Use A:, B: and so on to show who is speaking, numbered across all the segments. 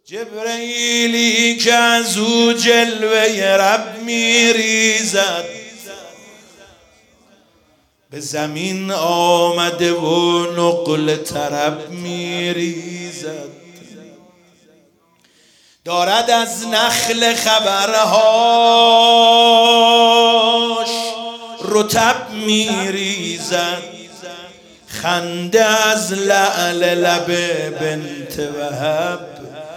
A: جبرئیلی که از او جلوه رب میریزد، به زمین آمده و نقل طرب میریزد. دارد از نخل خبرهاش رطب میریزد، خنده از لعل لب بنت وهب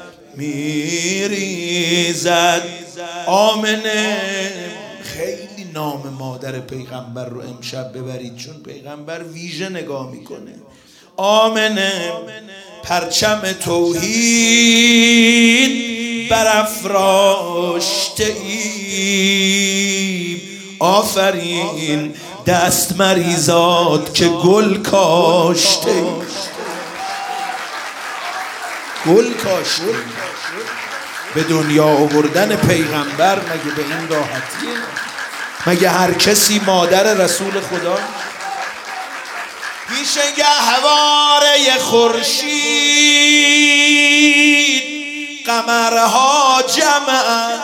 A: میریزد. آمنه، خیلی نام مادر پیغمبر رو امشب ببرید، چون پیغمبر ویژه نگاه میکنه. آمنه، پرچم توحید برافراشته ای. آفرین دست مریزاد که گل کاشته ای. گل کاشته به دنیا آوردن پیغمبر مگه به این راحتیه؟ مگه هر کسی مادر رسول خدا؟ پیش گهواره خورشید قمرها جمعن،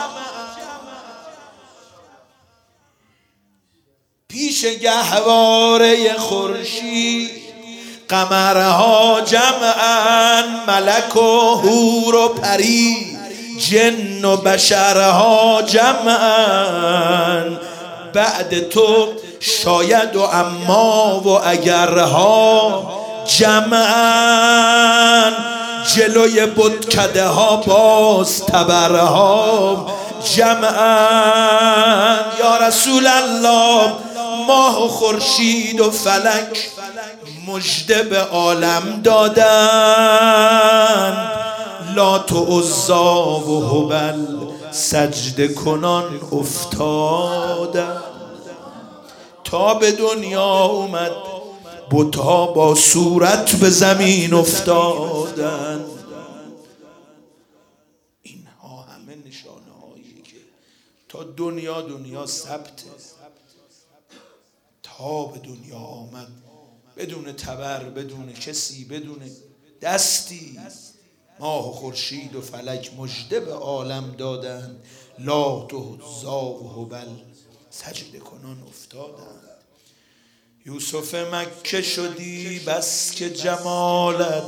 A: پیش گهواره خورشید قمرها جمعن، ملک و حور و پری جن و بشرها جمعن. بعد تو شاید و اما و اگرها جمعن، جلوی بتکده ها باز تبرها جمعن. یا رسول الله، ماه و خورشید و فلک مژده به عالم دادند، لات و عزی و هبل سجده کنان افتادند. تا به دنیا اومد بت‌ها با صورت به زمین افتادند. اینها همه نشانه هایی که تا دنیا ثبته. تا به دنیا آمد بدون تبر، بدون کسی، بدون دستی، ماه و خورشید و فلک مژده به عالم دادند، لات و عزی و هبل سجده کنان افتادند. یوسف مکه شدی بس که جمالت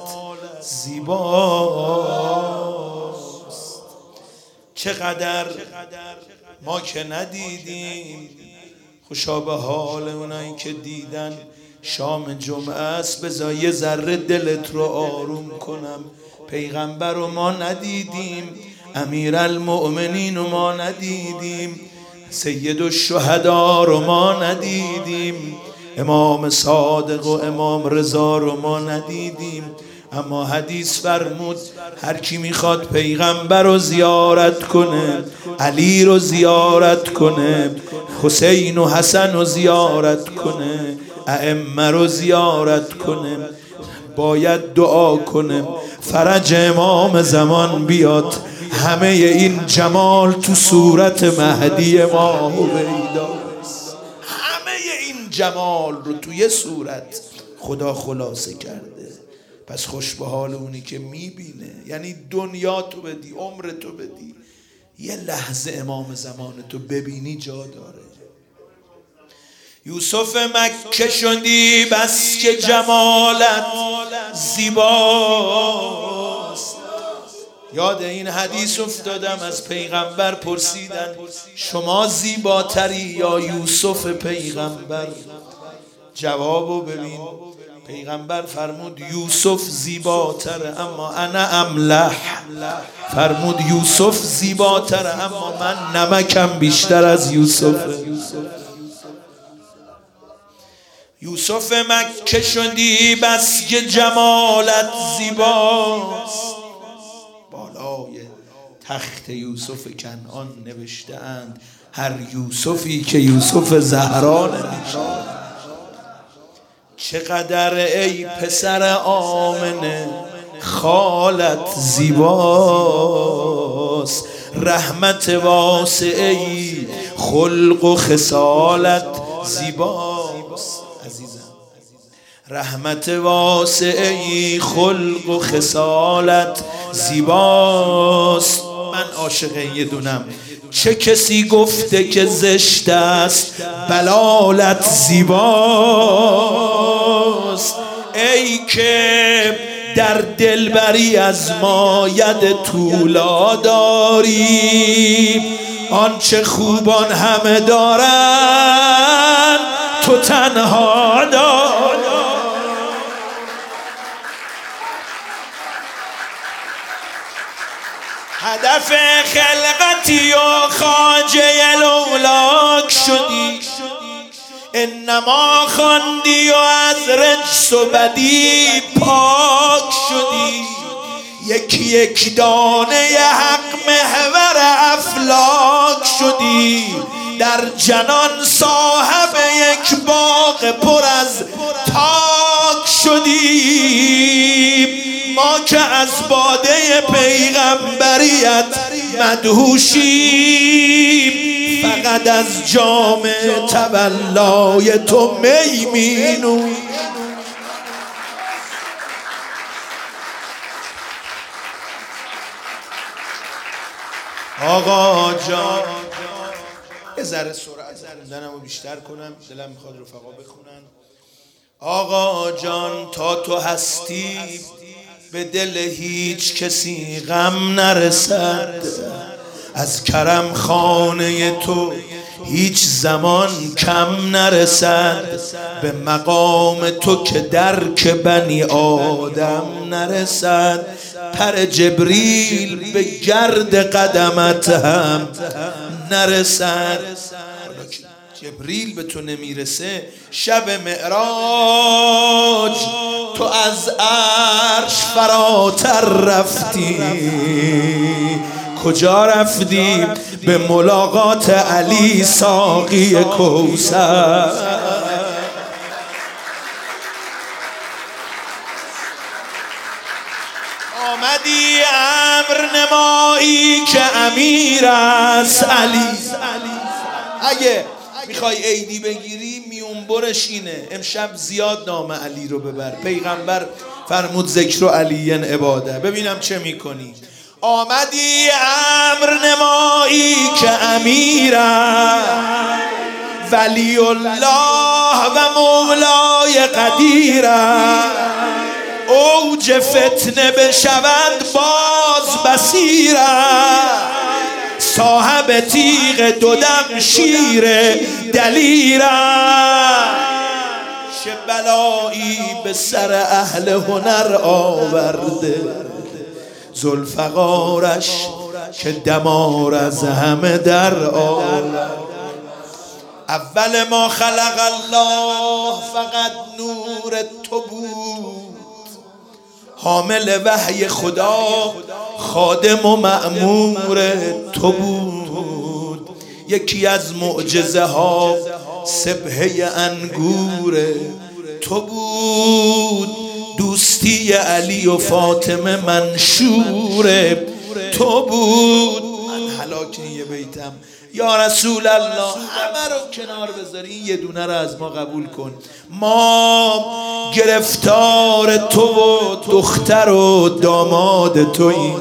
A: زیباست، چقدر ما که ندیدیم. خوشا به حال اونایی که دیدن. شام جمعه است، بذار یه ذره دلت رو آروم کنم. پیغمبر رو ما ندیدیم، امیرالمؤمنین رو ما ندیدیم، سید الشهدا رو ما ندیدیم، امام صادق و امام رضا رو ما ندیدیم. اما حدیث فرمود هر کی میخواد پیغمبر رو زیارت کنه، علی رو زیارت کنه، حسین و حسن رو زیارت کنه، ائمه رو زیارت کنه، باید دعا کنه فرج امام زمان بیاد، همه این جمال تو صورت مهدی ما هویداست. همه این جمال رو توی صورت خدا خلاصه کرده. پس خوش به حال اونی که میبینه. یعنی دنیا تو بدی، عمر تو بدی، یه لحظه امام زمان تو ببینی جا داره. یوسف مکه شدی بس که جمالت زیباست. یاد این حدیث افتادم، از پیغمبر پرسیدن شما زیباتری یا یوسف پیغمبر؟ جوابو ببین، پیغمبر فرمود یوسف زیباتره اما انا املح. فرمود یوسف زیباتره اما من نمکم بیشتر از یوسفه. یوسف مکه شدی بس که جمالت زیباست. بالای تخت یوسف کنعان نوشته اند هر یوسفی که یوسف زهرا نمیشه. چقدر ای پسر آمنه خالت زیباست، رحمت واسعی خلق و خصالت زیباست. عزیزم رحمت واسعی خلق و خصالت زیباست. من عاشق یه دونم. چه کسی گفته که زشت است بلالت زیباست؟ ای که در دلبری از ما ید طولا داری، آنچه خوبان همه دارن تو تنها داری. هدف خلقتی و خواجه لولاک شدی، انما خواندی و از رجس و بدی پاک شدی. یک دانه حق محور افلاک شدی، در جنان صاحب یک باغ پر از تاک شدی. ما که از باده پیغمبریت مدهوشیم، فقط از جام تولای تو می مینوشیم. آقا جان یه ذره سرعت خوندنمو بیشتر کنم، دلم میخواد رفقا بخونن. آقا جان تا تو هستی به دل هیچ کسی غم نرسد، از کرم خانه تو هیچ زمان کم نرسد. به مقام تو که درک بنی آدم نرسد، پر جبریل به گرد قدمت هم نرسد. جبریل به تو نمیرسه، شب معراج تو از عرش فراتر رفتی. کجا رفتی؟ به ملاقات علی ساقی کوثر. آمدی امر نمایی که امیر است علی. اگه میخوای عیدی بگیری میونبرش اینه، امشب زیاد نام علی رو ببر. پیغمبر فرمود ذکر علی عباده. ببینم چه میکنی. آمدی امر نمایی که امیرم، ولی الله و مولای قدیرم. اوج فتنه بشود باز بصیرم، صاحب تیغ دودم شیر دلیرم. چه بلایی به سر اهل هنر آورده، ذوالفقارش که دمار از همه در آورد. اول ما خلق الله فقط نور تو بود، حامل وحی خدا خادم و مأمور تو بود. یکی از معجزه ها سبحه انگور تو بود، دوستی علی و فاطمه منشور تو بود. من هلاک یه بیتم یا رسول الله همه رو کنار بذاری، یه دونه رو از ما قبول کن. ما گرفتار تو و دختر و داماد توییم،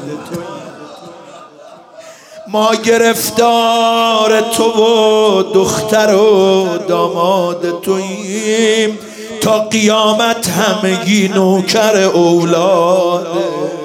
A: ما گرفتار تو و دختر و داماد توییم. تا قیامت همگی نوکر اولاد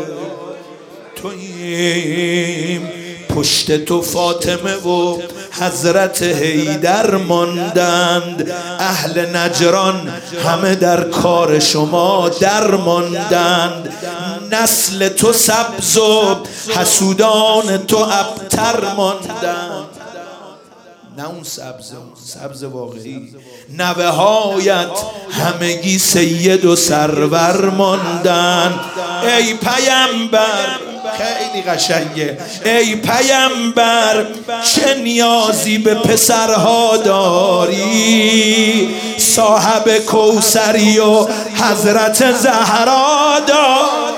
A: توییم. پشت تو فاطمه و حضرت حیدر ماندند، اهل نجران همه در کار شما در ماندند. نسل تو سبز و حسودان تو ابتر ماندند. نه اون سبز واقعی، نوه هایت همگی سید و سرور ماندن. ای پیامبر خیلی قشنگه، ای پیامبر چه نیازی به پسرها داری؟ صاحب کوثری و حضرت زهرا داری.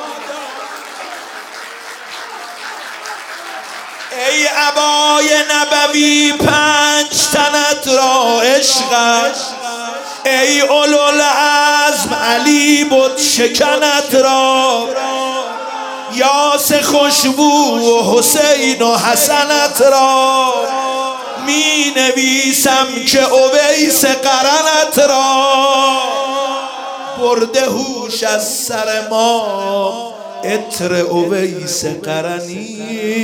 A: ای عبای نبوی پنج تنت را عشقش، ای اولوالعزم علی بود شکنت را. یاس خوشبو و حسین و حسنت را می نویسم که اویس قرنت را برده هوش از سر ما عطر اویس قرنی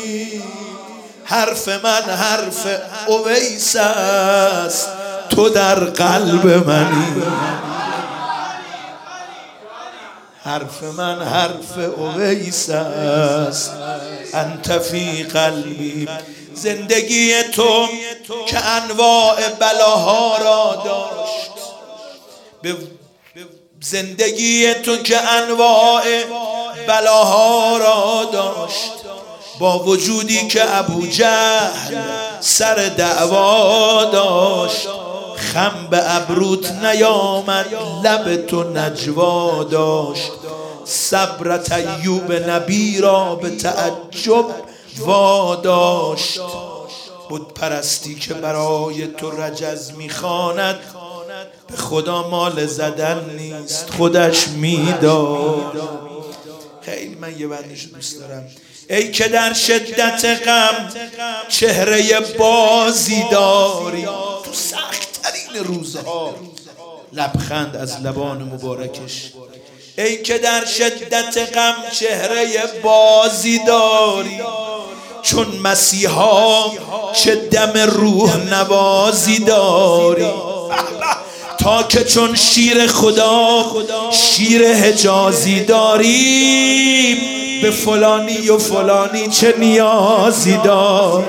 A: حرف من حرف اویس است تو در قلب منی حرف من حرف اویس است انت فی قلبی زندگی تو که انواع بلاها را داشت زندگی تو که انواع بلاها را داشت با وجودی که ابو جهل سر دعوا داشت خم به ابروت نیامد لب تو نجوا داشت صبرت ایوب نبی را به تعجب واداشت بود پرستی که برای تو رجز میخواند به خدا مال زدن نیست خودش میداد. خیلی من یه بندش دوست دارم. ای که در شدت غم چهره بازی داری تو سخت‌ترین روزها لبخند از لبان مبارکش ای که در شدت غم چهره بازی داری چون مسیحا چه دم روح نوازی داری تا که چون شیر خدا شیر حجازی داری به فلانی و فلانی چه نیازی داری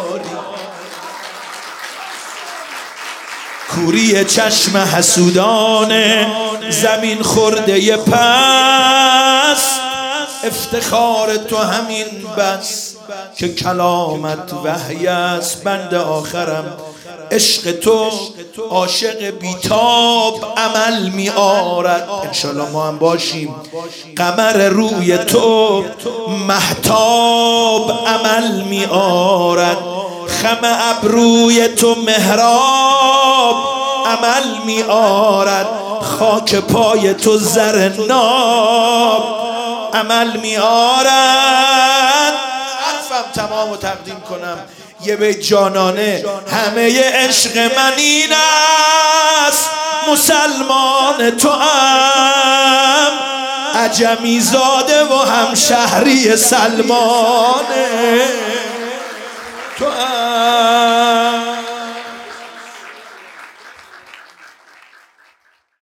A: کوری چشم حسودان زمین خورده پس افتخار تو همین بس که کلامت وحی است بند آخرم عشق تو عاشق بیتاب عمل می آرد انشالله ما هم باشیم قمر روی تو مهتاب عمل می آرد خم ابروی تو محراب عمل می آرد خاک پای تو زر ناب عمل می آرد حرفم تمام تقدیم کنم یه بیت جانانه همه عشق من این است مسلمان تو هم عجمی زاده و هم شهری سلمانه تو هم